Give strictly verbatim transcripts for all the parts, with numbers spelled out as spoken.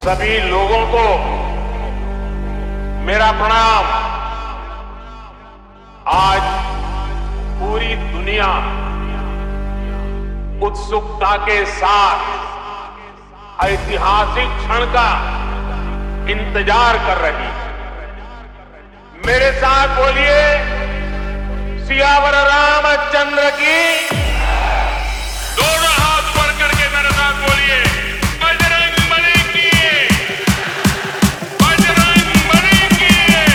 सभी लोगों को मेरा प्रणाम। आज पूरी दुनिया उत्सुकता के साथ ऐतिहासिक क्षण का इंतजार कर रही है। मेरे साथ बोलिए, सियावर रामचंद्र की। दोनों हाथ ऊपर करके मेरे साथ बोलिए, बजरंग बली की, बजरंग बली की,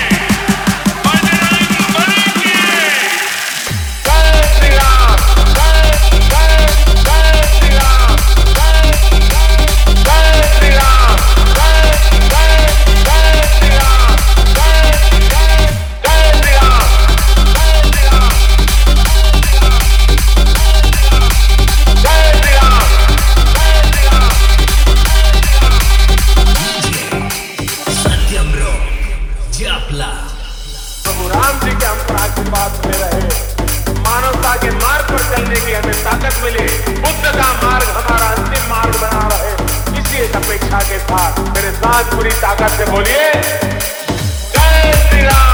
बजरंग बली की। जय श्री राम, जय जय जय श्री राम, जय जय श्री राम, जय जय जय श्री राम, जय जय जय श्री राम, जय श्री राम, जय श्री राम, जय श्री राम। सत्यम रोक जापला प्रभु राम जी के हम पर आशीर्वाद में रहे, मानवता के मार्ग पर चलने की हमें ताकत मिले, बुद्ध का मार्ग हमारा अंतिम मार्ग बना रहे, इसी एक अपेक्षा के साथ मेरे साथ पूरी ताकत से बोलिए, जय श्री राम।